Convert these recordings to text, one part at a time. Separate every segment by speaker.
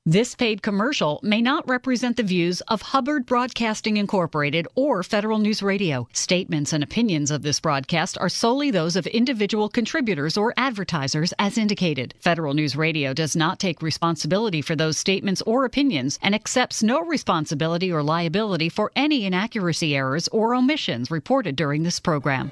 Speaker 1: This paid commercial may not represent the views of Hubbard Broadcasting Incorporated or Federal News Radio. Statements and opinions of this broadcast are solely those of individual contributors or advertisers as indicated. Federal News Radio does not take responsibility for those statements or opinions and accepts no responsibility or liability for any inaccuracy, errors, or omissions reported during this program.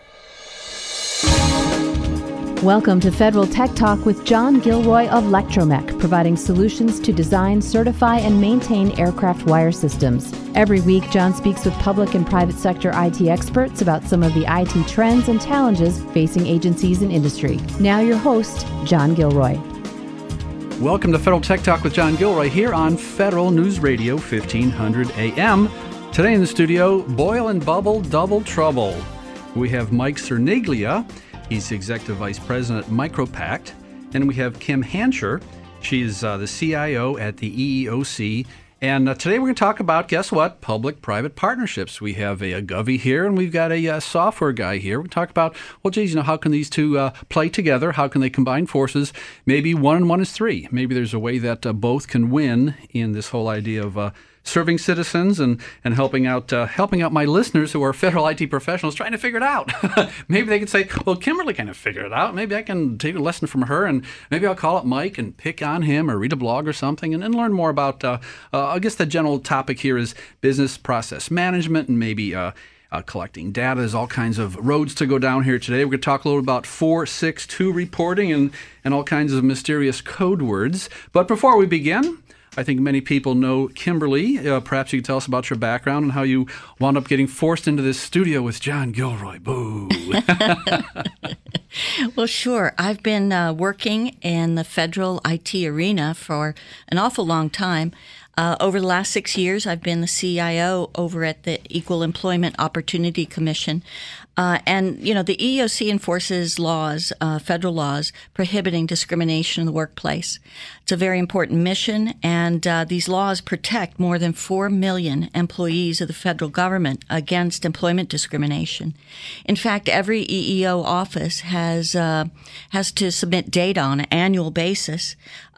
Speaker 2: Welcome to Federal Tech Talk with John Gilroy of Lectromech, providing solutions to design, certify, and maintain aircraft wire systems. Every week, John speaks with public and private sector IT experts about some of the IT trends and challenges facing agencies and industry. Now your host, John Gilroy.
Speaker 3: Welcome to Federal Tech Talk with John Gilroy here on Federal News Radio 1500 AM. Today in the studio, Boil and Bubble Double Trouble. We have Mike Cerniglia. He's the Executive Vice President at MicroPact. And we have Kim Hancher. She's the CIO at the EEOC. And today we're going to talk about, guess what, public-private partnerships. We have a Govy here, and we've got a software guy here. We're going to talk about, well, geez, how can these two play together? How can they combine forces? Maybe 1 and 1 is 3. Maybe there's a way that both can win in this whole idea of serving citizens and helping out my listeners who are federal IT professionals trying to figure it out. Maybe they could say, well, Kimberly kind of figured it out. Maybe I can take a lesson from her, and maybe I'll call up Mike and pick on him or read a blog or something and learn more about, I guess the general topic here is business process management and maybe collecting data. There's all kinds of roads to go down here today. We're going to talk a little about 462 reporting and all kinds of mysterious code words. But before we begin, I think many people know Kimberly. Perhaps you could tell us about your background and how you wound up getting forced into this studio with John Gilroy. Boo!
Speaker 4: Well, sure. I've been working in the federal IT arena for an awful long time. Over the last 6 years, I've been the CIO over at the Equal Employment Opportunity Commission. And the EEOC enforces laws, federal laws, prohibiting discrimination in the workplace. It's a very important mission, and these laws protect more than 4 million employees of the federal government against employment discrimination. In fact, every EEO office has to submit data on an annual basis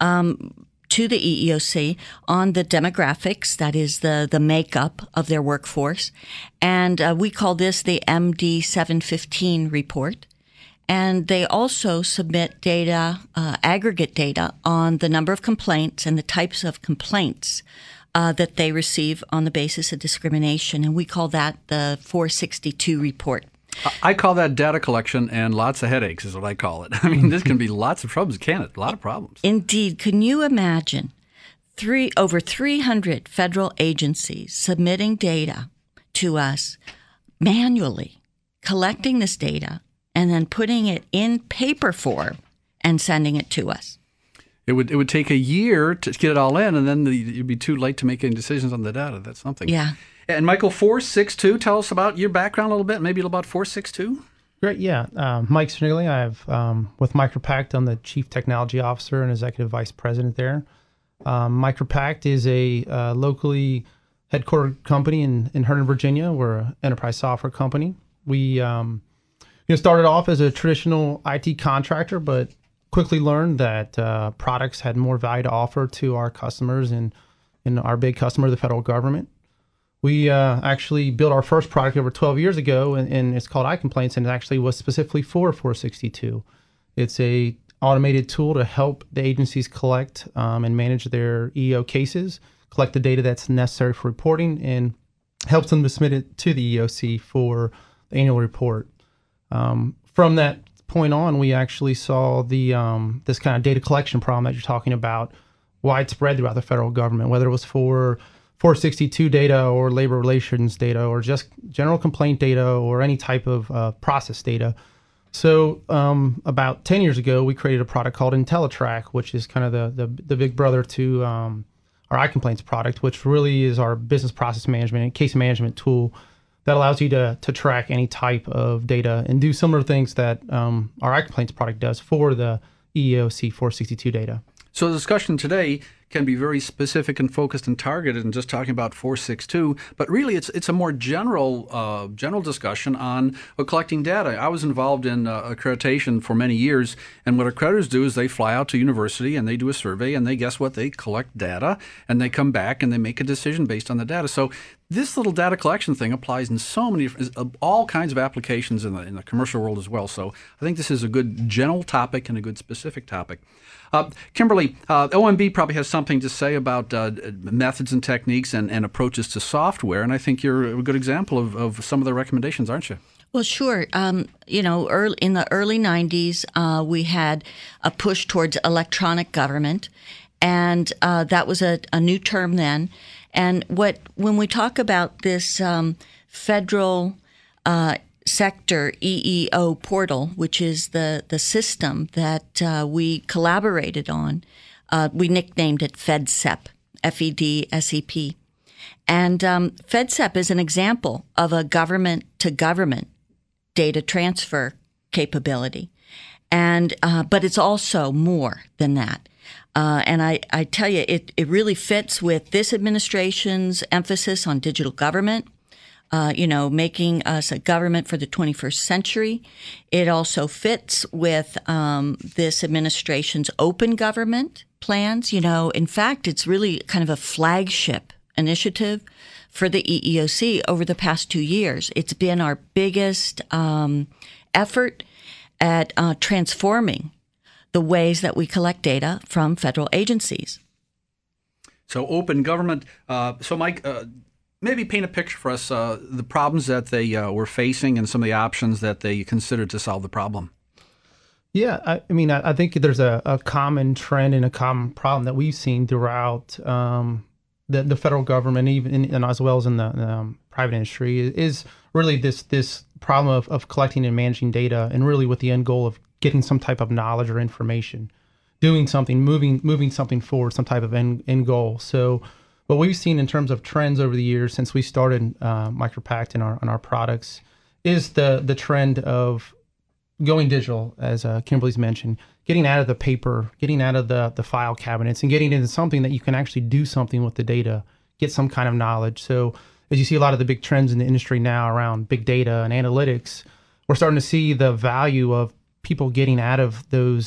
Speaker 4: to the EEOC on the demographics, that is the makeup of their workforce. And we call this the MD 715 report. And they also submit data, aggregate data on the number of complaints and the types of complaints that they receive on the basis of discrimination. And we call that the 462 report.
Speaker 3: I call that data collection and lots of headaches is what I call it. I mean, this can be lots of troubles, can it? A lot of problems.
Speaker 4: Indeed. Can you imagine over 300 federal agencies submitting data to us manually, collecting this data, and then putting it in paper form and sending it to us?
Speaker 3: It would take a year to get it all in, and then it'd be too late to make any decisions on the data. That's something.
Speaker 4: Yeah.
Speaker 3: And Michael, 462, tell us about your background a little bit, maybe about 462.
Speaker 5: Great, yeah. Mike Cerniglia, with MicroPact, I'm the Chief Technology Officer and Executive Vice President there. MicroPact is a locally headquartered company in Herndon, Virginia. We're an enterprise software company. We started off as a traditional IT contractor, but quickly learned that products had more value to offer to our customers and our big customer, the federal government. We actually built our first product over 12 years ago, and it's called iComplaints, and it actually was specifically for 462. It's a automated tool to help the agencies collect and manage their EEO cases, collect the data that's necessary for reporting, and helps them to submit it to the EEOC for the annual report. From that point on, we actually saw this kind of data collection problem that you're talking about widespread throughout the federal government, whether it was for 462 data or labor relations data or just general complaint data or any type of process data. So about 10 years ago, we created a product called IntelliTrack, which is kind of the big brother to our iComplaints product, which really is our business process management and case management tool that allows you to track any type of data and do similar things that our iComplaints product does for the EEOC 462 data.
Speaker 3: So the discussion today can be very specific and focused and targeted and just talking about 462, but really it's a more general discussion on collecting data. I was involved in accreditation for many years, and what accreditors do is they fly out to university and they do a survey, and they guess what? They collect data, and they come back and they make a decision based on the data. So this little data collection thing applies in so many all kinds of applications in the commercial world as well. So I think this is a good general topic and a good specific topic. Kimberly, OMB probably has something to say about methods and techniques and approaches to software, and I think you're a good example of some of the recommendations, aren't you?
Speaker 4: Well, sure. In the early 90s, we had a push towards electronic government, and that was a new term then. And when we talk about this federal sector EEO portal, which is the system that we collaborated on, we nicknamed it FEDSEP, FEDSEP. And FEDSEP is an example of a government-to-government data transfer capability. And but it's also more than that. And I tell you, it really fits with this administration's emphasis on digital government, making us a government for the 21st century. It also fits with this administration's open government plans. In fact, it's really kind of a flagship initiative for the EEOC over the past 2 years. It's been our biggest effort at transforming the ways that we collect data from federal agencies.
Speaker 3: So open government. So Mike, maybe paint a picture for us, the problems that they were facing and some of the options that they considered to solve the problem.
Speaker 5: Yeah, I think there's a common trend and a common problem that we've seen throughout the federal government, even and as well as in the private industry, is really this problem of collecting and managing data, and really with the end goal of getting some type of knowledge or information, doing something, moving something forward, some type of end goal. So what we've seen in terms of trends over the years since we started MicroPact and our products is the trend of going digital, as Kimberly's mentioned, getting out of the paper, getting out of the file cabinets, and getting into something that you can actually do something with the data, get some kind of knowledge. So as you see a lot of the big trends in the industry now around big data and analytics, we're starting to see the value of people getting out of those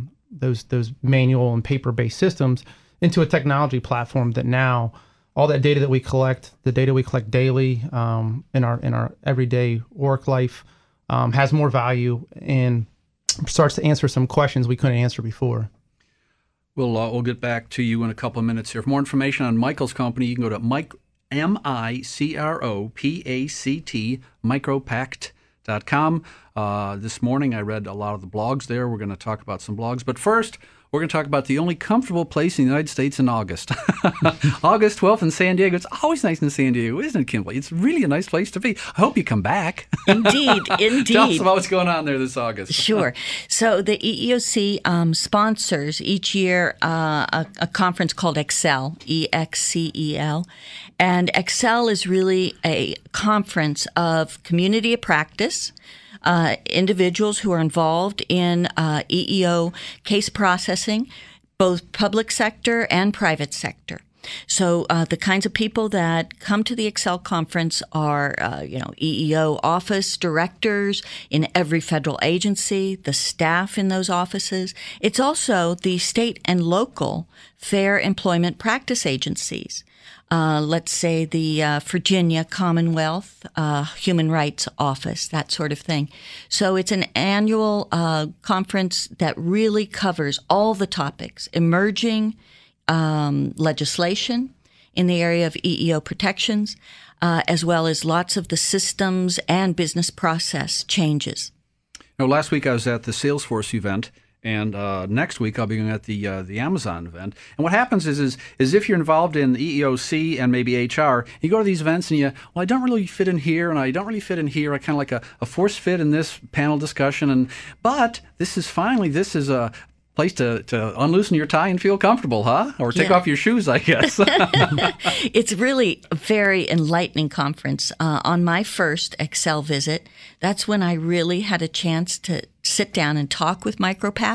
Speaker 5: manual and paper-based systems into a technology platform that now all that data that we collect, the data we collect daily in our everyday work life, has more value and starts to answer some questions we couldn't answer before.
Speaker 3: We'll get back to you in a couple of minutes here. For more information on Michael's company, you can go to MICROPACT, micropact.com. This morning I read a lot of the blogs there. We're going to talk about some blogs. But first, we're going to talk about the only comfortable place in the United States in August. August 12th in San Diego. It's always nice in San Diego, isn't it, Kimberly? It's really a nice place to be. I hope you come back.
Speaker 4: Indeed.
Speaker 3: Tell us about what's going on there this August.
Speaker 4: Sure. So the EEOC sponsors each year a conference called Excel, EXCEL. And Excel is really a conference of community of practice, individuals who are involved in EEO case processing, both public sector and private sector. So the kinds of people that come to the Excel conference are, EEO office directors in every federal agency, the staff in those offices. It's also the state and local fair employment practice agencies. Let's say the Virginia Commonwealth Human Rights Office, that sort of thing. So it's an annual conference that really covers all the topics, emerging legislation in the area of EEO protections, as well as lots of the systems and business process changes.
Speaker 3: Now, last week I was at the Salesforce event. And next week I'll be going at the Amazon event. And what happens is if you're involved in EEOC and maybe HR, you go to these events and I don't really fit in here, and I don't really fit in here. I kind of like a force fit in this panel discussion. But this is a place to unloosen your tie and feel comfortable, huh? Or take off your shoes, I guess.
Speaker 4: It's really a very enlightening conference. On my first Excel visit, that's when I really had a chance to sit down and talk with MicroPact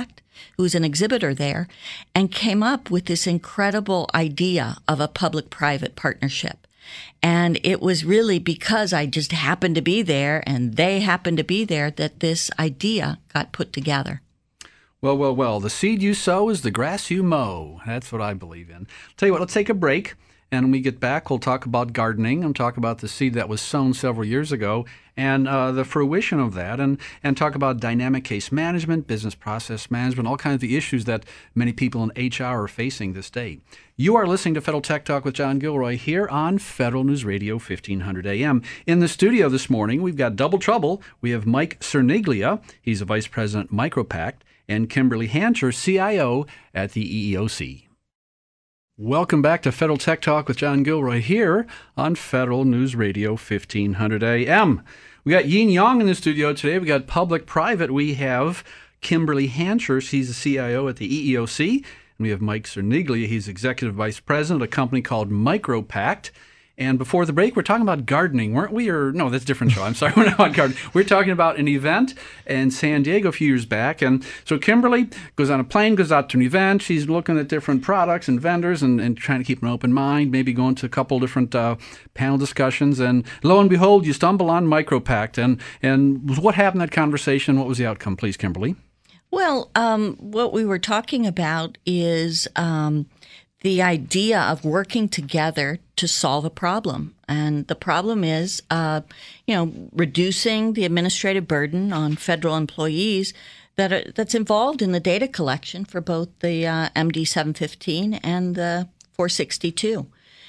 Speaker 4: who's an exhibitor there, and came up with this incredible idea of a public-private partnership. And it was really because I just happened to be there and they happened to be there that this idea got put together.
Speaker 3: Well, the seed you sow is the grass you mow. That's what I believe in. Tell you what, let's take a break. And when we get back, we'll talk about gardening and talk about the seed that was sown several years ago and the fruition of that, and talk about dynamic case management, business process management, all kinds of the issues that many people in HR are facing this day. You are listening to Federal Tech Talk with John Gilroy here on Federal News Radio 1500 AM. In the studio this morning, we've got double trouble. We have Mike Cerniglia. He's a Vice President MicroPact, and Kimberly Hancher, CIO at the EEOC. Welcome back to Federal Tech Talk with John Gilroy here on Federal News Radio 1500 AM. We got Yin Yang in the studio today. We got public-private. We have Kimberly Hancher. She's the CIO at the EEOC. And we have Mike Cerniglia. He's Executive Vice President of a company called MicroPact. And before the break, we're talking about gardening, weren't we? Or no, that's a different show. I'm sorry, we're not on gardening. We're talking about an event in San Diego a few years back. And so Kimberly goes on a plane, goes out to an event. She's looking at different products and vendors and trying to keep an open mind, maybe going to a couple different panel discussions. And lo and behold, you stumble on MicroPact. And what happened in that conversation? What was the outcome, please, Kimberly?
Speaker 4: Well, what we were talking about is the idea of working together to solve a problem. And the problem is, reducing the administrative burden on federal employees that's involved in the data collection for both the MD 715 and the 462.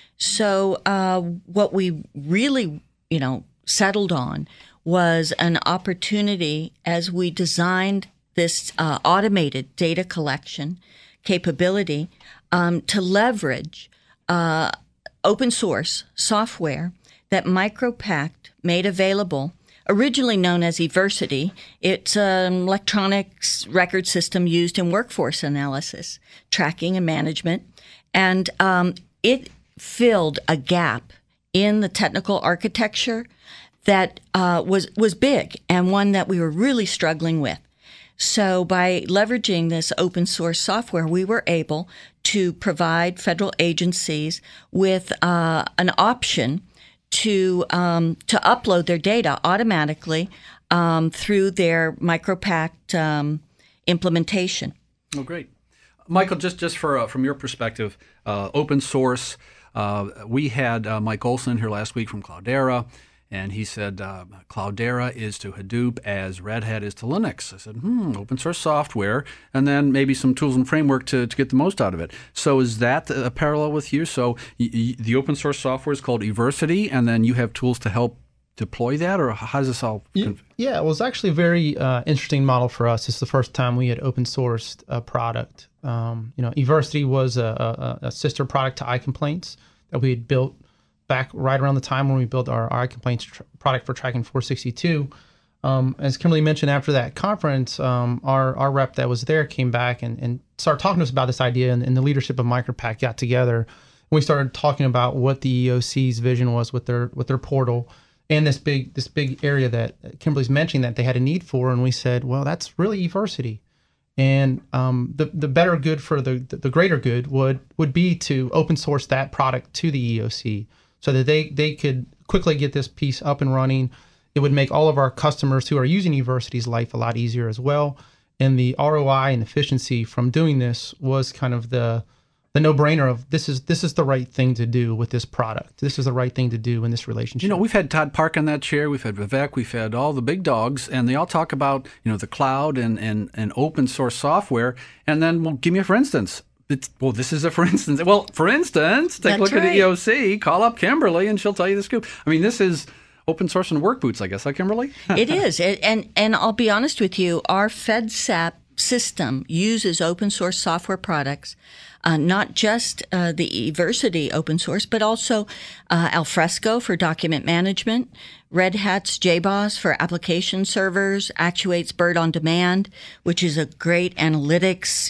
Speaker 4: So what we really, settled on was an opportunity as we designed this automated data collection capability to leverage open source software that MicroPact made available, originally known as Eversity. It's an electronic record system used in workforce analysis, tracking, and management. And it filled a gap in the technical architecture that was big and one that we were really struggling with. So by leveraging this open source software, we were able to provide federal agencies with an option to upload their data automatically through their MicroPact implementation.
Speaker 3: Oh, great. Michael, just from your perspective, open source, we had Mike Olson here last week from Cloudera. And he said, Cloudera is to Hadoop as Red Hat is to Linux. I said, open source software, and then maybe some tools and framework to get the most out of it. So is that a parallel with you? So the open source software is called Eversity, and then you have tools to help deploy that, or how does this all?
Speaker 5: Yeah, it was actually a very interesting model for us. It's the first time we had open sourced a product. Eversity was a sister product to iComplaints that we had built back right around the time when we built our iComplaints product for tracking 462. As Kimberly mentioned, after that conference, our rep that was there came back and started talking to us about this idea, and the leadership of MicroPact got together. And we started talking about what the EEOC's vision was with their portal and this big area that Kimberly's mentioning that they had a need for. And we said, well, that's really Eversity. And the better good for the greater good would be to open source that product to the EEOC, so that they could quickly get this piece up and running. It would make all of our customers who are using Eversity's life a lot easier as well. And the ROI and efficiency from doing this was kind of the no-brainer of this is the right thing to do with this product. This is the right thing to do in this relationship.
Speaker 3: We've had Todd Park on that chair. We've had Vivek. We've had all the big dogs, and they all talk about the cloud and open source software. And then, well, give me a for instance. This is a for instance. Well, for instance, take a look at the EEOC, call up Kimberly, and she'll tell you the scoop. I mean, this is open source and work boots, I guess, huh, Kimberly?
Speaker 4: It is. And I'll be honest with you, our FedSAP system uses open source software products, not just the Eversity open source, but also Alfresco for document management, Red Hat's JBoss for application servers, Actuate's Bird on Demand, which is a great analytics,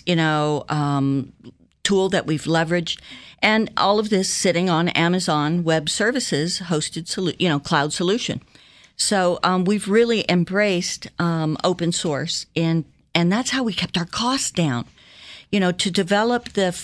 Speaker 4: tool that we've leveraged, and all of this sitting on Amazon Web Services hosted, cloud solution. So we've really embraced open source in And that's how we kept our costs down. You know, to develop the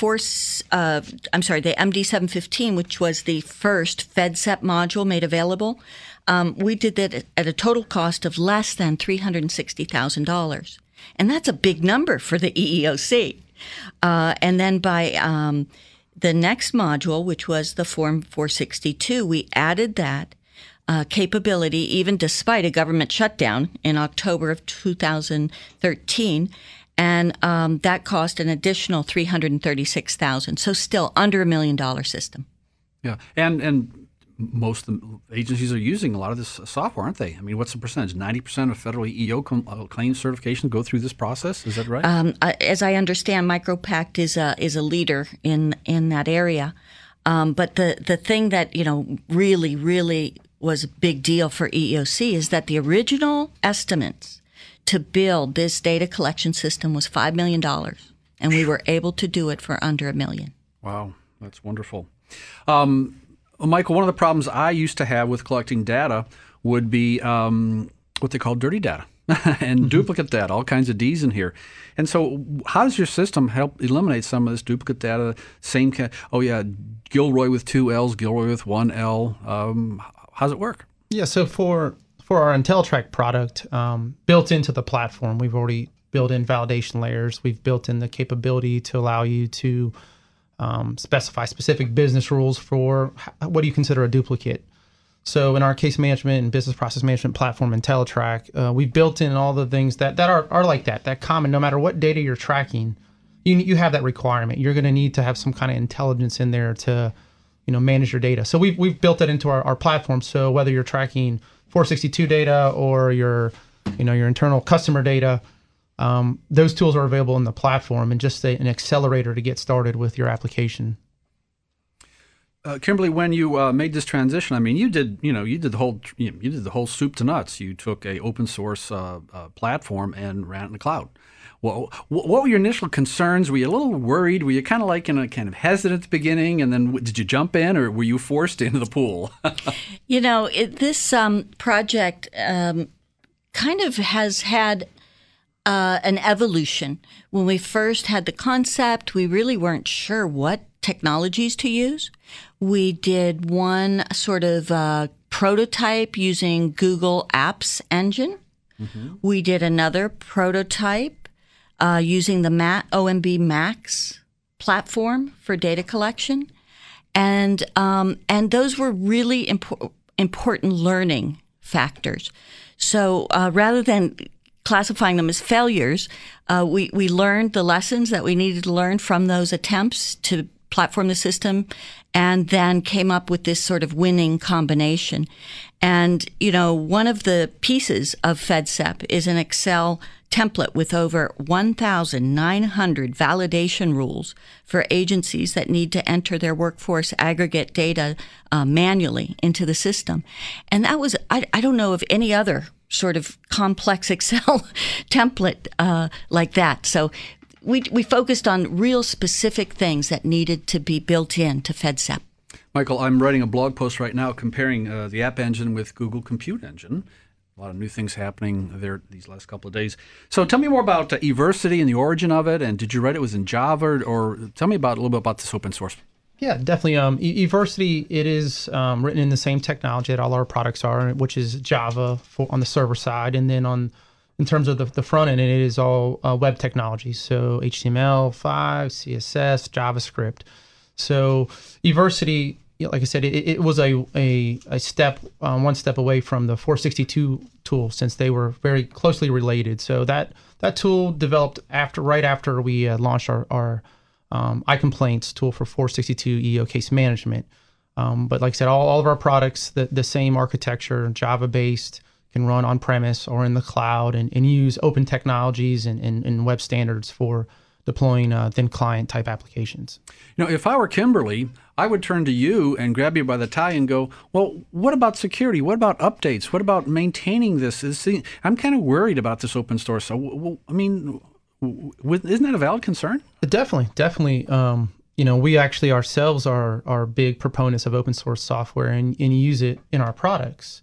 Speaker 4: the MD715, which was the first FedSep module made available, we did that at a total cost of less than $360,000. And that's a big number for the EEOC. And then by the next module, which was the Form 462, we added that capability, even despite a government shutdown in October of 2013. And that cost an additional $336,000. So still under $1 million system.
Speaker 3: Yeah, and most of the agencies are using a lot of this software, aren't they? I mean, what's the percentage? 90% of federal EEO claims certification go through this process. Is that right?
Speaker 4: As I understand, MicroPact is a leader in that area. But the thing that really was a big deal for EEOC is that the original estimates to build this data collection system was $5 million, and we were able to do it for under $1 million.
Speaker 3: Wow, that's wonderful. Michael, one of the problems I used to have with collecting data would be what they call dirty data and duplicate data, all kinds of Ds in here. And so how does your system help eliminate some of this duplicate data? Gilroy with 2 L's, Gilroy with 1 L. How does it work? Yeah,
Speaker 5: so for our IntelliTrack product, built into the platform, we've already built in validation layers. We've built in the capability to allow you to specify specific business rules for what do you consider a duplicate. So in our case management and business process management platform, IntelliTrack, we've built in all the things that are like that common. No matter what data you're tracking, you have that requirement. You're going to need to have some kind of intelligence in there to manage your data. So we've built that into our platform. So whether you're tracking 462 data or your internal customer data, those tools are available in the platform and just an accelerator to get started with your application.
Speaker 3: Kimberly, when you made this transition, I mean, you did the whole soup to nuts. You took a open source platform and ran it in the cloud. Well, what were your initial concerns? Were you a little worried? Were you kind of hesitant at the beginning, and then did you jump in, or were you forced into the pool?
Speaker 4: This project kind of has had an evolution. When we first had the concept, we really weren't sure what technologies to use. We did one sort of prototype using Google Apps Engine. Mm-hmm. We did another prototype using the OMB Max platform for data collection. And those were really important learning factors. So rather than classifying them as failures, we learned the lessons that we needed to learn from those attempts to platform the system, and then came up with this sort of winning combination. And, one of the pieces of FedSep is an Excel template with over 1,900 validation rules for agencies that need to enter their workforce aggregate data manually into the system. And that was, I don't know of any other sort of complex Excel template like that. So we focused on real specific things that needed to be built into FedSep.
Speaker 3: Michael, I'm writing a blog post right now comparing the App Engine with Google Compute Engine. A lot of new things happening there these last couple of days. So tell me more about Eversity and the origin of it, and did you write it was in Java, or tell me a little bit about this open source.
Speaker 5: Yeah, definitely. Eversity, it is written in the same technology that all our products are, which is Java on the server side, and then in terms of the front end, it is all web technology, so HTML5, CSS, JavaScript. So Eversity, like I said, it was a step, one step away from the 462 tool, since they were very closely related. So that tool developed right after we launched our iComplaints tool for 462 EEO case management. But like I said, all of our products, the same architecture, Java-based, can run on-premise or in the cloud, and use open technologies and web standards for deploying thin client type applications.
Speaker 3: If I were Kimberly, I would turn to you and grab you by the tie and go, well, what about security? What about updates? What about maintaining this? I'm kind of worried about this open source. So, isn't that a valid concern?
Speaker 5: Definitely. We actually ourselves are big proponents of open source software and use it in our products.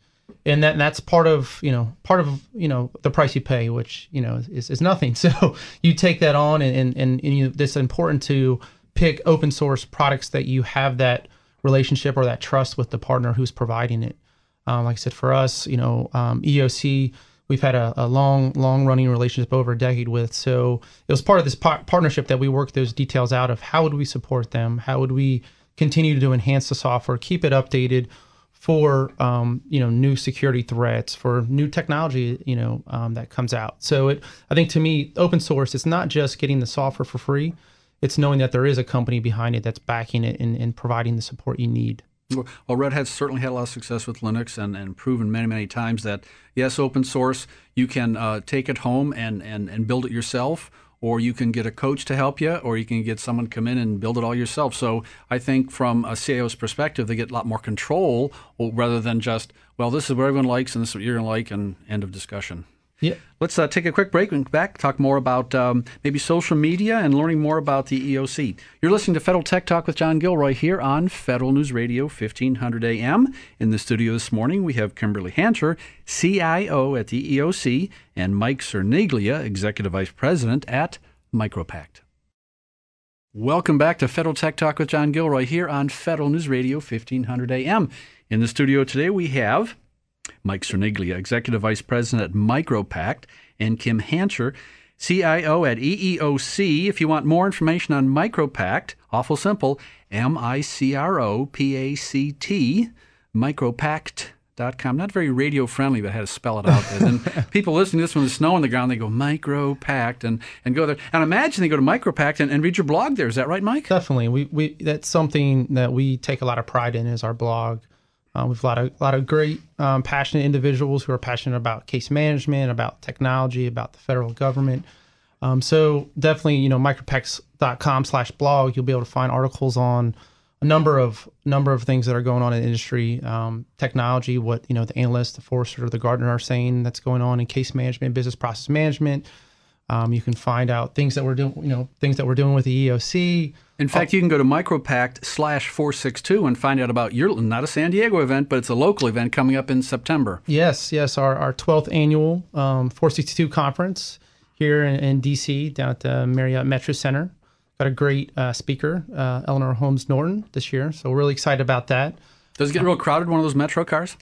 Speaker 5: And that's part of the price you pay, which is nothing. So you take that on, and it's important to pick open source products that you have that relationship or that trust with the partner who's providing it. Like I said, for us, EOC, we've had a long running relationship over a decade with. So it was part of this partnership that we worked those details out of how would we support them, how would we continue to enhance the software, keep it updated for new security threats, for new technology that comes out. So I think to me, open source, it's not just getting the software for free. It's knowing that there is a company behind it that's backing it and providing the support you need.
Speaker 3: Well, Red Hat's certainly had a lot of success with Linux and proven many, many times that, yes, open source, you can take it home and build it yourself, or you can get a coach to help you, or you can get someone to come in and build it all yourself. So I think from a CIO's perspective, they get a lot more control rather than just, well, this is what everyone likes and this is what you're going to like, and end of discussion.
Speaker 5: Yeah.
Speaker 3: Let's take a quick break and back, talk more about maybe social media and learning more about the EOC. You're listening to Federal Tech Talk with John Gilroy here on Federal News Radio 1500 AM. In the studio this morning, we have Kimberly Hancher, CIO at the EOC, and Mike Cerniglia, Executive Vice President at MicroPact. Welcome back to Federal Tech Talk with John Gilroy here on Federal News Radio 1500 AM. In the studio today, we have Mike Cerniglia, Executive Vice President at MicroPact, and Kim Hancher, CIO at EEOC. If you want more information on MicroPact, awful simple, MICROPACT, micropact.com. Not very radio friendly, but I had to spell it out. And then people listening to this when there's snow on the ground, they go MicroPact and go there. And imagine they go to MicroPact and read your blog there. Is that right, Mike?
Speaker 5: Definitely. We that's something that we take a lot of pride in, is our blog. We've a lot of great, passionate individuals who are passionate about case management, about technology, about the federal government. So definitely, micropact.com/blog, you'll be able to find articles on a number of things that are going on in the industry, technology, what the analysts, the Forrester, the Gartner are saying that's going on in case management, business process management. You can find out things that we're doing, with the EOC.
Speaker 3: In fact, you can go to micropact/462 and find out about not a San Diego event, but it's a local event coming up in September.
Speaker 5: Yes, our 12th annual 462 conference here in D.C. down at the Marriott Metro Center. Got a great speaker, Eleanor Holmes Norton, this year, so we're really excited about that.
Speaker 3: Does it get real crowded, one of those Metro cars?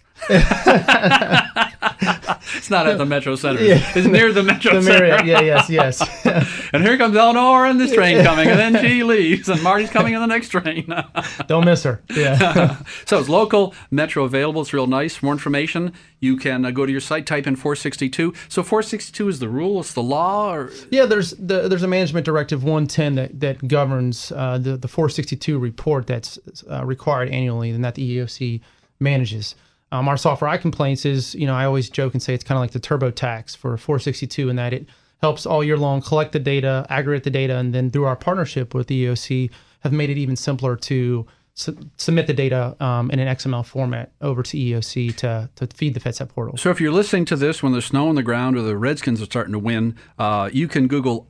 Speaker 3: It's not at the Metro Center. Yeah. It's near the Metro Center.
Speaker 5: Marriott, yes.
Speaker 3: And here comes Eleanor and this train coming, and then she leaves, and Marty's coming in the next train.
Speaker 5: Don't miss her. Yeah.
Speaker 3: So it's local, Metro available. It's real nice. For more information, you can go to your site, type in 462. So 462 is the rule? It's the law? Or?
Speaker 5: Yeah, there's a Management Directive 110 that governs the 462 report that's required annually, and that the EEOC manages. Our software iComplaints is, I always joke and say it's kind of like the TurboTax for 462, in that it helps all year long collect the data, aggregate the data, and then through our partnership with the EOC have made it even simpler to submit the data in an XML format over to EOC to feed the FedSec portal.
Speaker 3: So if you're listening to this when there's snow on the ground or the Redskins are starting to win, you can Google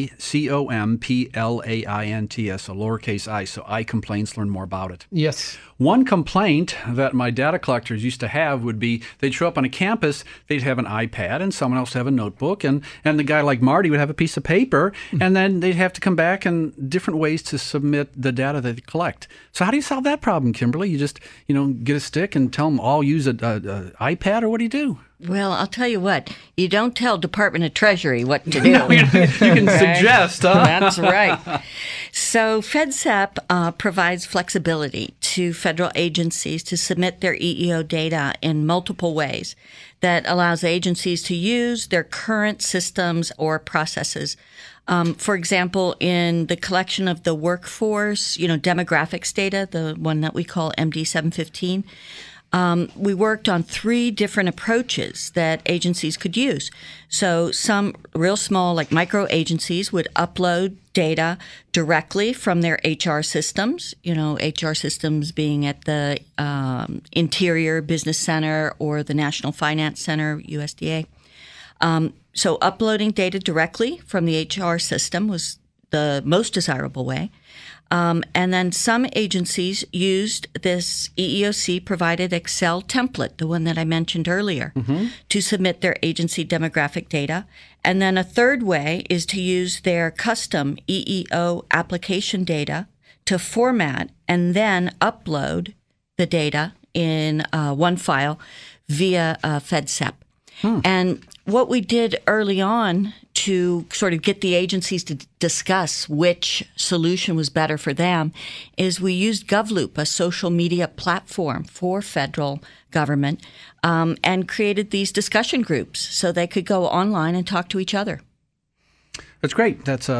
Speaker 3: ICOMPLAINTS, a lowercase I, so iComplaints, learn more about it.
Speaker 5: Yes.
Speaker 3: One complaint that my data collectors used to have would be they'd show up on a campus, they'd have an iPad and someone else would have a notebook, and the guy like Marty would have a piece of paper, and then they'd have to come back and different ways to submit the data that they collect. So how do you solve that problem, Kimberly? You just, get a stick and tell them all use an iPad, or what do you do?
Speaker 4: Well, I'll tell you what. You don't tell Department of Treasury what to do.
Speaker 3: No, you can suggest. Huh?
Speaker 4: That's right. So FedSec provides flexibility to federal agencies to submit their EEO data in multiple ways that allows agencies to use their current systems or processes. For example, in the collection of the workforce, demographics data, the one that we call MD 715, we worked on 3 different approaches that agencies could use. So some real small, like micro agencies, would upload data directly from their HR systems, HR systems being at the Interior Business Center or the National Finance Center, USDA. So uploading data directly from the HR system was the most desirable way. And then some agencies used this EEOC provided Excel template, the one that I mentioned earlier, to submit their agency demographic data. And then a third way is to use their custom EEO application data to format and then upload the data in one file via FedSep. And what we did early on to sort of get the agencies to discuss which solution was better for them is we used GovLoop, a social media platform for federal government, and created these discussion groups so they could go online and talk to each other.
Speaker 3: That's great. That's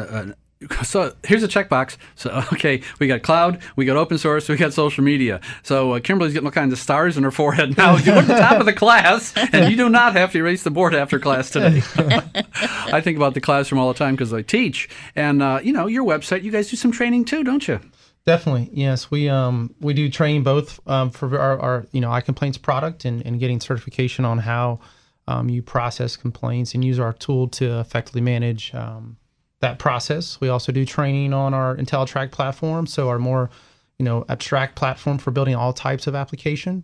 Speaker 3: so here's a checkbox. So, okay, we got cloud, we got open source, we got social media. So Kimberly's getting all kinds of stars in her forehead now. You look at the top of the class, and you do not have to erase the board after class today. I think about the classroom all the time because I teach. And, your website, you guys do some training too, don't you?
Speaker 5: Definitely, yes. We do training both for our iComplaints product and getting certification on how you process complaints and use our tool to effectively manage that process. We also do training on our IntelliTrack platform, so our more, abstract platform for building all types of application.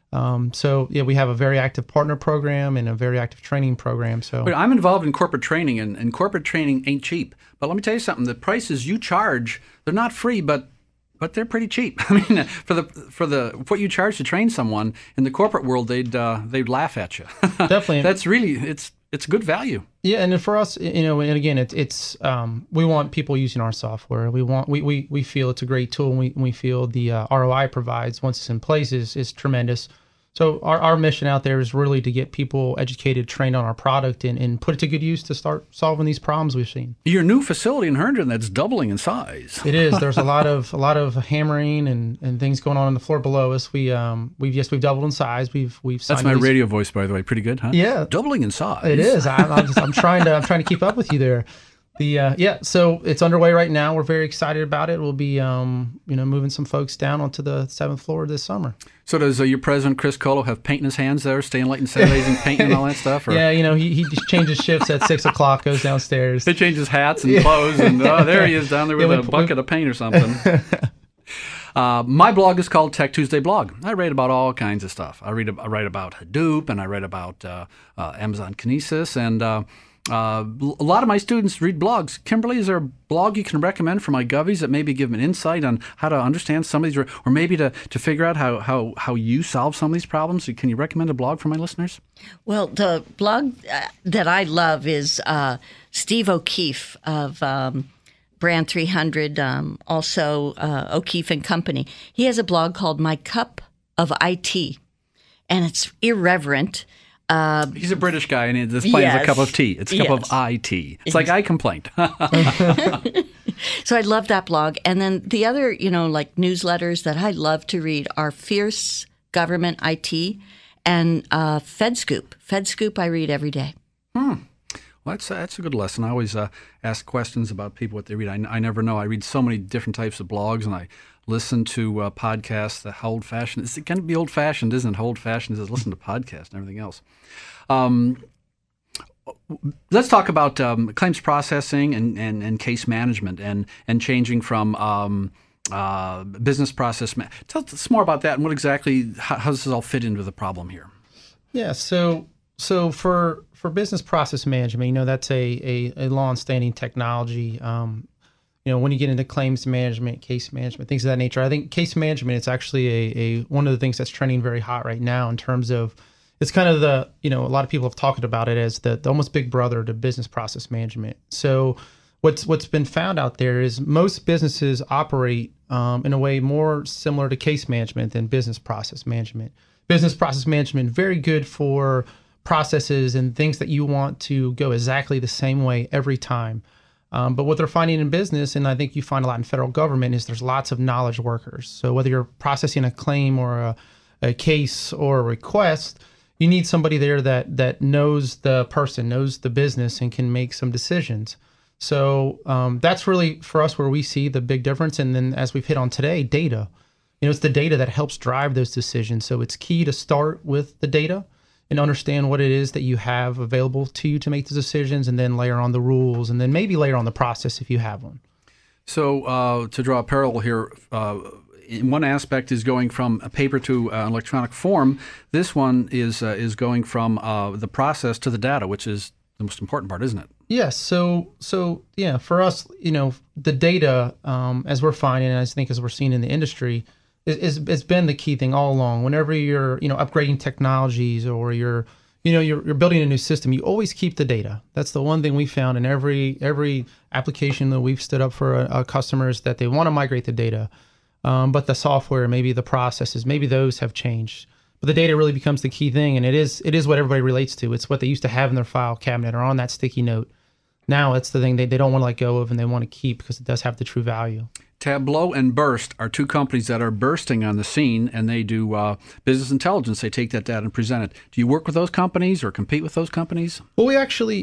Speaker 5: We have a very active partner program and a very active training program. So
Speaker 3: I'm involved in corporate training, and corporate training ain't cheap. But let me tell you something: the prices you charge, they're not free, but they're pretty cheap. I mean, for the what you charge to train someone in the corporate world, they'd laugh at you.
Speaker 5: Definitely,
Speaker 3: that's really it's good value.
Speaker 5: Yeah, and for us, and again, it's we want people using our software. We feel it's a great tool, and we feel the ROI provides once it's in place is tremendous. So our mission out there is really to get people educated, trained on our product, and put it to good use to start solving these problems we've seen.
Speaker 3: Your new facility in Herndon that's doubling in size.
Speaker 5: It is. There's a lot of hammering and things going on the floor below us. We've doubled in size. We've signed
Speaker 3: that's my radio voice, by the way. Pretty good, huh?
Speaker 5: Yeah,
Speaker 3: doubling in size.
Speaker 5: It is. I'm trying to keep up with you there. So it's underway right now. We're very excited about it. We'll be moving some folks down onto the 7th floor this summer.
Speaker 3: So does your president Chris Colo have paint in his hands there, staying late on Saturdays and painting and all that stuff? Or?
Speaker 5: Yeah, he just changes shifts at 6 o'clock, goes downstairs.
Speaker 3: He changes hats and clothes, and there he is down there with a bucket of paint or something. My blog is called Tech Tuesday Blog. I write about all kinds of stuff. I write about Hadoop, and I write about Amazon Kinesis, and a lot of my students read blogs. Kimberly, is there a blog you can recommend for my govies that maybe give them an insight on how to understand some of these, or maybe to figure out how you solve some of these problems? Can you recommend a blog for my listeners?
Speaker 4: Well, the blog that I love is Steve O'Keefe of Brand 300, also O'Keefe and Company. He has a blog called My Cup of IT, and it's irreverent.
Speaker 3: He's a British guy, and this plane is a cup of tea. It's a cup of IT. It's like iComplaint.
Speaker 4: So I love that blog. And then the other, like newsletters that I love to read are Fierce Government IT and FedScoop. FedScoop I read every day.
Speaker 3: Well, that's a good lesson. I always ask questions about people, what they read. I never know. I read so many different types of blogs, and I listen to podcasts. How old-fashioned. It's going to be old-fashioned, isn't it? How old-fashioned is listen to podcasts and everything else. Let's talk about claims processing and case management and changing from business process. Tell us more about that and what exactly, how does this all fit into the problem here?
Speaker 5: Yeah, so for business process management, that's a long-standing technology. When you get into claims management, case management, things of that nature, I think case management is actually a one of the things that's trending very hot right now in terms of, it's kind of the, a lot of people have talked about it as the almost big brother to business process management. So what's been found out there is most businesses operate in a way more similar to case management than business process management. Business process management, very good for processes and things that you want to go exactly the same way every time. But what they're finding in business, and I think you find a lot in federal government, is there's lots of knowledge workers. So whether you're processing a claim or a case or a request, you need somebody there that knows the person, knows the business, and can make some decisions. So that's really, for us, where we see the big difference. And then, as we've hit on today, data. It's the data that helps drive those decisions. So it's key to start with the data and understand what it is that you have available to you to make the decisions, and then layer on the rules, and then maybe layer on the process if you have one.
Speaker 3: So to draw a parallel here, in one aspect is going from a paper to an electronic form. This one is going from the process to the data, which is the most important part, isn't it?
Speaker 5: Yes. So yeah, for us, the data, as we're finding, and I think as we're seeing in the industry, it's been the key thing all along. Whenever you're, upgrading technologies or you're building a new system, you always keep the data. That's the one thing we found in every application that we've stood up for a customer is that they want to migrate the data. But the software, maybe the processes, maybe those have changed. But the data really becomes the key thing, and it is what everybody relates to. It's what they used to have in their file cabinet or on that sticky note. Now it's the thing they don't want to let go of and they want to keep because it does have the true value.
Speaker 3: Tableau and Burst are two companies that are bursting on the scene, and they do business intelligence. They take that data and present it. Do you work with those companies or compete with those companies?
Speaker 5: Well, we actually,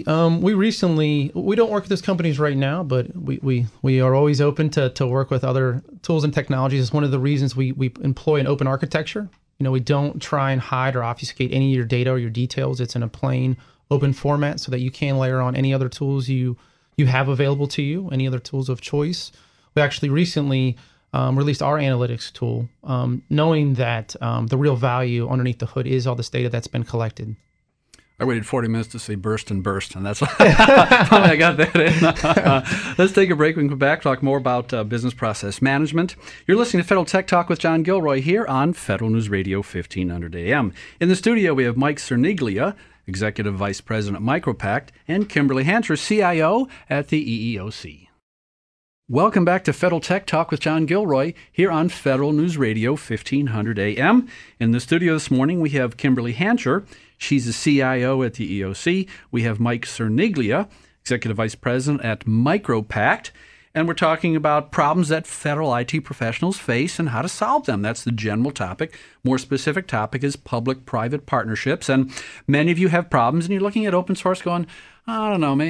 Speaker 5: we don't work with those companies right now, but we are always open to work with other tools and technologies. It's one of the reasons we employ an open architecture. We don't try and hide or obfuscate any of your data or your details. It's in a plain open format so that you can layer on any other tools you have available to you, any other tools of choice. We actually recently released our analytics tool, knowing that the real value underneath the hood is all this data that's been collected.
Speaker 3: I waited 40 minutes to say burst, and that's finally I got that in. Let's take a break. We can come back, talk more about business process management. You're listening to Federal Tech Talk with John Gilroy here on Federal News Radio 1500 AM. In the studio, we have Mike Cerniglia, Executive Vice President at MicroPact, and Kimberly Hancher, CIO at the EEOC. Welcome back to Federal Tech Talk with John Gilroy here on Federal News Radio 1500 AM. In the studio this morning, we have Kimberly Hancher. She's the CIO at the EEOC. We have Mike Cerniglia, Executive Vice President at MicroPact. And we're talking about problems that federal IT professionals face and how to solve them. That's the general topic. More specific topic is public-private partnerships. And many of you have problems, and you're looking at open source going, I don't know.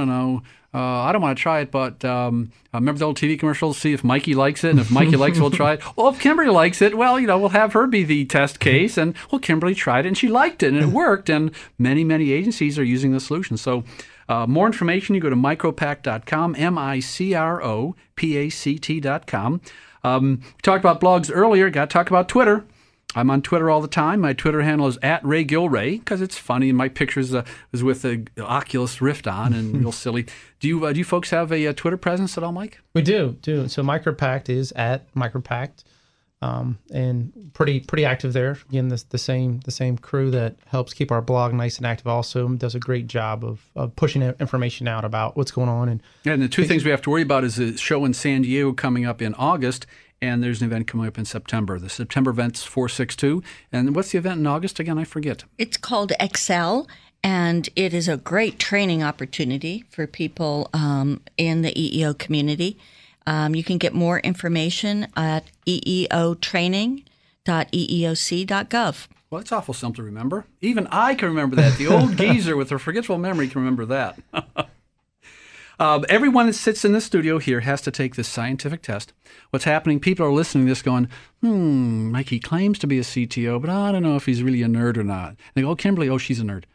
Speaker 3: I don't want to try it, but remember the old TV commercials? See if Mikey likes it, and if Mikey likes it, we'll try it. Well, if Kimberly likes it, well, we'll have her be the test case, and well, Kimberly tried it, and she liked it, and it worked, and many, many agencies are using the solution. So more information, you go to micropact.com, micropact.com. We talked about blogs earlier. Got to talk about Twitter. I'm on Twitter all the time. My Twitter handle is @RayGilray because it's funny, and my pictures is with the Oculus Rift on and real silly. Do you folks have a Twitter presence at all, Mike?
Speaker 5: We do. So MicroPact is at MicroPact, and pretty active there. Again, the same crew that helps keep our blog nice and active also does a great job of pushing information out about what's going on. And
Speaker 4: It's called Excel, and it is a great training opportunity for people in the EEO community. You can get more information at eeotraining.eeoc.gov.
Speaker 3: Well, it's awful simple to remember. Even I can remember that. The old geezer with her forgetful memory can remember that. Everyone that sits in the studio here has to take this scientific test. What's happening, people are listening to this going, Mike, he claims to be a CTO, but I don't know if he's really a nerd or not. And they go, Kimberly, she's a nerd.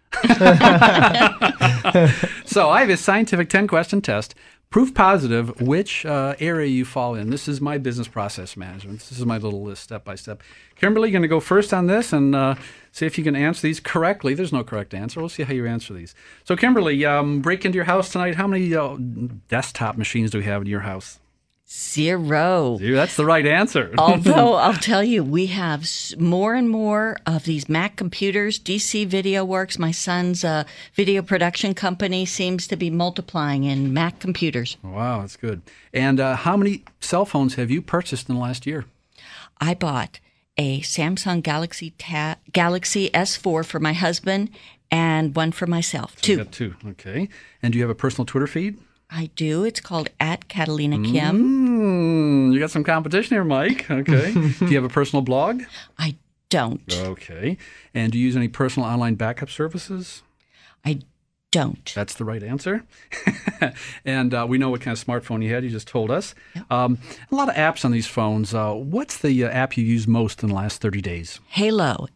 Speaker 3: So I have a scientific 10-question test. Proof positive which area you fall in. This is my business process management. This is my little list step by step. Kimberly, you're going to go first on this and see if you can answer these correctly. There's no correct answer. We'll see how you answer these. So, Kimberly, break into your house tonight. How many desktop machines do we have in your house?
Speaker 4: 0.
Speaker 3: That's the right answer.
Speaker 4: Although I'll tell you, we have more and more of these Mac computers. DC Video Works, my son's video production company, seems to be multiplying in Mac computers.
Speaker 3: Wow, that's good. And how many cell phones have you purchased in the last year?
Speaker 4: I bought a Samsung Galaxy S4 for my husband and one for myself.
Speaker 3: So you got 2, okay. And do you have a personal Twitter feed?
Speaker 4: I do. It's called @Catalina Kim.
Speaker 3: You got some competition here, Mike. Okay. Do you have a personal blog?
Speaker 4: I don't.
Speaker 3: Okay. And do you use any personal online backup services?
Speaker 4: I don't.
Speaker 3: That's the right answer. And we know what kind of smartphone you had. You just told us. Yep. A lot of apps on these phones. What's the app you use most in the last 30 days?
Speaker 4: Halo.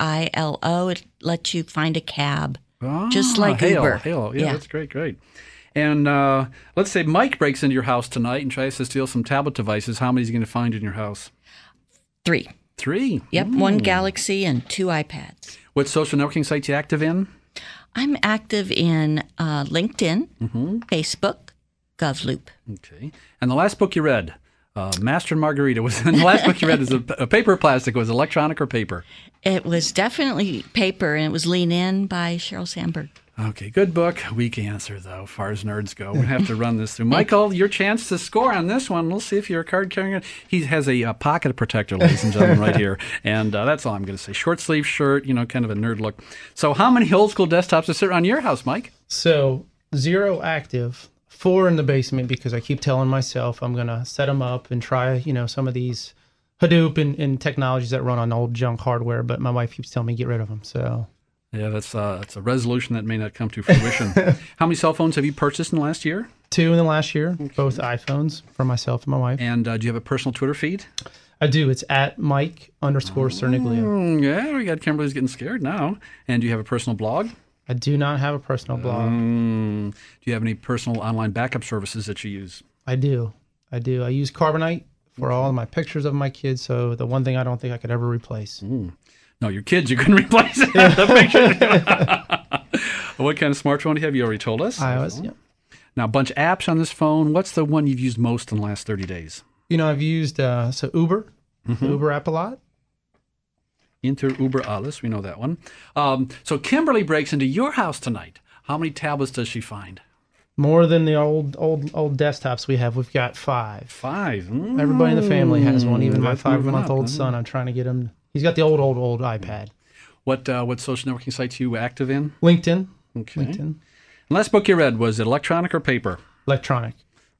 Speaker 4: HAILO. It lets you find a cab. Just like Uber.
Speaker 3: Halo. Yeah, that's great. And let's say Mike breaks into your house tonight and tries to steal some tablet devices. How many is he going to find in your house?
Speaker 4: 3.
Speaker 3: 3?
Speaker 4: Yep, 1 Galaxy and 2 iPads.
Speaker 3: What social networking sites you active in?
Speaker 4: I'm active in LinkedIn, Facebook, GovLoop.
Speaker 3: Okay. And the last book you read, Master and Margarita, was the last book you read is a paper or plastic? Was it electronic or paper?
Speaker 4: It was definitely paper, and it was Lean In by Sheryl Sandberg.
Speaker 3: Okay, good book. Weak answer, though, as far as nerds go. We have to run this through. Michael, your chance to score on this one. We'll see if you're a card carrying. He has a pocket protector, ladies and gentlemen, right here. And that's all I'm going to say. Short sleeve shirt, kind of a nerd look. So how many old school desktops are sitting around your house, Mike?
Speaker 5: So 0 active, 4 in the basement because I keep telling myself I'm going to set them up and try, some of these Hadoop and technologies that run on old junk hardware. But my wife keeps telling me get rid of them. So.
Speaker 3: Yeah, that's a resolution that may not come to fruition. How many cell phones have you purchased in the last year?
Speaker 5: 2 in the last year, both iPhones for myself and my wife.
Speaker 3: And do you have a personal Twitter feed?
Speaker 5: I do. It's at Mike_Cerniglia.
Speaker 3: Yeah, we got Kimberly's getting scared now. And do you have a personal blog?
Speaker 5: I do not have a personal blog.
Speaker 3: Do you have any personal online backup services that you use? I
Speaker 5: do. I use Carbonite for all of my pictures of my kids. So the one thing I don't think I could ever replace.
Speaker 3: No, your kids, you couldn't replace it. The picture. What kind of smartphone do you have? You already told us.
Speaker 5: iOS, yeah.
Speaker 3: Now, a bunch of apps on this phone. What's the one you've used most in the last 30 days?
Speaker 5: I've used Uber, the Uber app a lot.
Speaker 3: Inter Uber alles, we know that one. So Kimberly breaks into your house tonight. How many tablets does she find?
Speaker 5: More than the old desktops we have. We've got 5.
Speaker 3: 5?
Speaker 5: Everybody in the family has one, even my 5-month-old son. I'm trying to get him. He's got the old iPad.
Speaker 3: What social networking sites are you active in?
Speaker 5: LinkedIn.
Speaker 3: Okay.
Speaker 5: LinkedIn.
Speaker 3: And last book you read, was it electronic or paper?
Speaker 5: Electronic.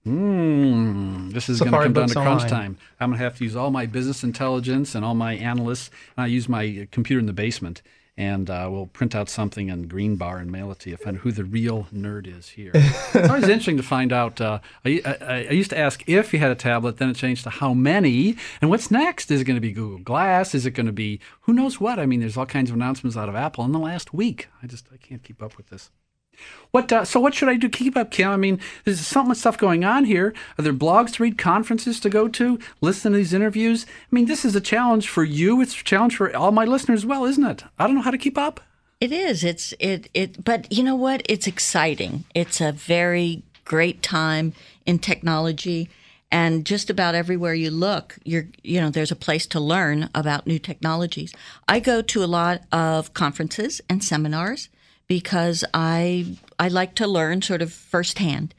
Speaker 3: This is going to come down to crunch
Speaker 5: online.
Speaker 3: time. I'm going to have to use all my business intelligence and all my analysts. I use my computer in the basement, and we'll print out something in green bar and mail it to you. Find out who the real nerd is here. It's always interesting to find out. I used to ask if you had a tablet, then it changed to how many, and what's next? Is it going to be Google Glass? Is it going to be who knows what? I mean, there's all kinds of announcements out of Apple in the last week. I can't keep up with this. So what should I do to keep up, Kim? I mean, there's so much stuff going on here. Are there blogs to read, conferences to go to, listen to these interviews? I mean, this is a challenge for you. It's a challenge for all my listeners as well, isn't it? I don't know how to keep up.
Speaker 4: It is. But you know what? It's exciting. It's a very great time in technology. And just about everywhere you look, there's a place to learn about new technologies. I go to a lot of conferences and seminars because I like to learn sort of firsthand.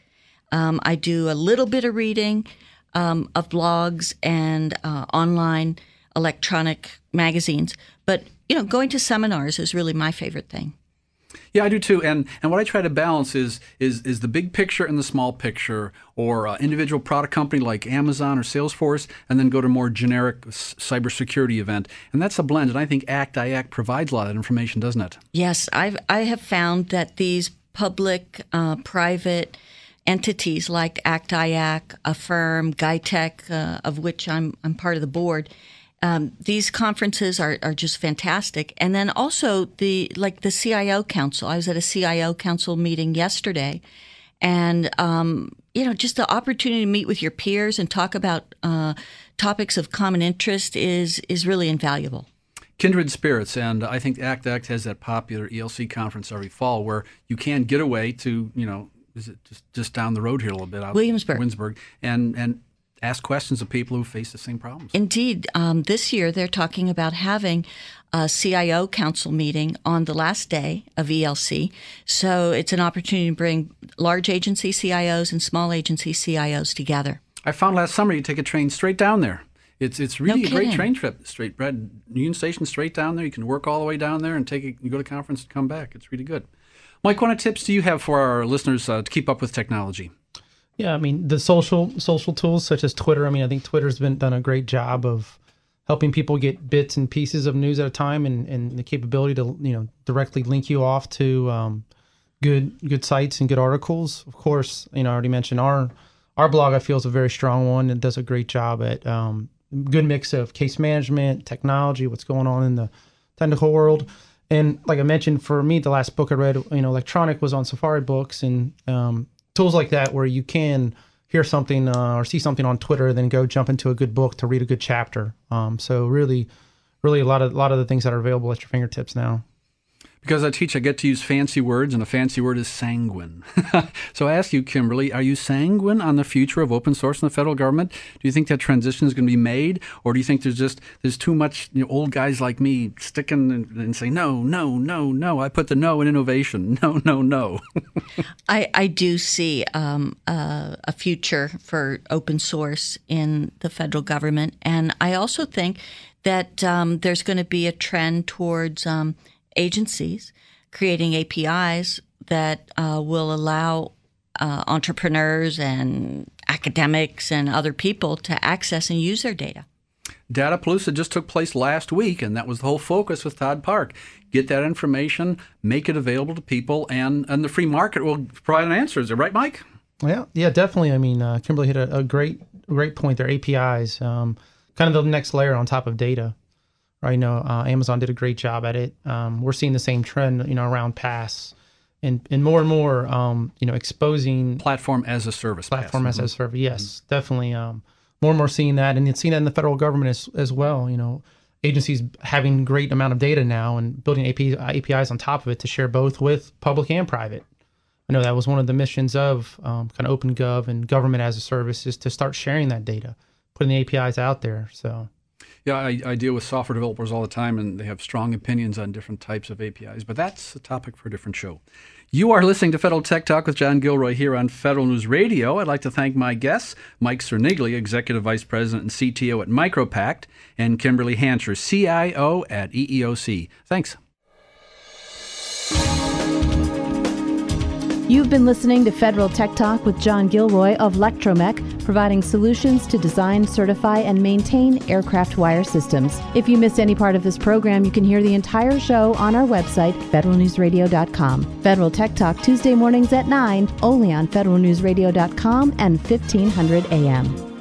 Speaker 4: I do a little bit of reading of blogs and online electronic magazines, but going to seminars is really my favorite thing.
Speaker 3: Yeah, I do too. And what I try to balance is the big picture and the small picture, or individual product company like Amazon or Salesforce, and then go to more generic cybersecurity event. And that's a blend. And I think ACT-IAC provides a lot of information, doesn't it?
Speaker 4: Yes, I have found that these public, private entities like ACT-IAC, Affirm, GuiTech, of which I'm part of the board. These conferences are just fantastic. And then also the CIO Council. I was at a CIO Council meeting yesterday, and just the opportunity to meet with your peers and talk about topics of common interest is really invaluable.
Speaker 3: Kindred spirits, and I think ACT has that popular ELC conference every fall where you can get away to, is it just down the road here a little bit? Williamsburg. And ask questions of people who face the same problems.
Speaker 4: Indeed. This year, they're talking about having a CIO council meeting on the last day of ELC. So it's an opportunity to bring large agency CIOs and small agency CIOs together.
Speaker 3: I found last summer you take a train straight down there. It's really a great train trip. Straight Union Station, straight down there. You can work all the way down there and you go to conference and come back. It's really good. Mike, what tips do you have for our listeners to keep up with technology?
Speaker 5: Yeah, I mean, the social tools such as Twitter. I mean, I think Twitter's done a great job of helping people get bits and pieces of news at a time, and the capability to directly link you off to good sites and good articles. Of course, I already mentioned our blog. I feel is a very strong one and does a great job at good mix of case management, technology, what's going on in the technical world. And like I mentioned, for me, the last book I read, electronic, was on Safari Books, and tools like that where you can hear something or see something on Twitter, then go jump into a good book to read a good chapter. So really a lot of the things that are available at your fingertips now.
Speaker 3: Because I teach, I get to use fancy words, and a fancy word is sanguine. So I ask you, Kimberly, are you sanguine on the future of open source in the federal government? Do you think that transition is going to be made, or do you think there's too much old guys like me sticking and saying, no, I put the no in innovation, no.
Speaker 4: I do see a future for open source in the federal government, and I also think that there's going to be a trend towards agencies creating APIs that will allow entrepreneurs and academics and other people to access and use their data.
Speaker 3: Datapalooza just took place last week, and that was the whole focus with Todd Park. Get that information, make it available to people, and the free market will provide an answer. Is it right, Mike?
Speaker 5: Yeah, definitely. I mean, Kimberly hit a great point there. APIs, kind of the next layer on top of data. Right, Amazon did a great job at it. We're seeing the same trend, around PaaS, and more, exposing
Speaker 3: platform as a service.
Speaker 5: Platform as a service, yes, definitely. More and more seeing that, and it's seeing that in the federal government as well. Agencies having great amount of data now and building APIs on top of it to share both with public and private. I know that was one of the missions of kind of OpenGov and government as a service, is to start sharing that data, putting the APIs out there. So.
Speaker 3: Yeah, I deal with software developers all the time, and they have strong opinions on different types of APIs, but that's a topic for a different show. You are listening to Federal Tech Talk with John Gilroy here on Federal News Radio. I'd like to thank my guests, Mike Cerniglia, Executive Vice President and CTO at MicroPact, and Kimberly Hancher, CIO at EEOC. Thanks.
Speaker 2: You've been listening to Federal Tech Talk with John Gilroy of Lectromech, providing solutions to design, certify, and maintain aircraft wire systems. If you missed any part of this program, you can hear the entire show on our website, federalnewsradio.com. Federal Tech Talk Tuesday mornings at 9, only on federalnewsradio.com and 1500 AM.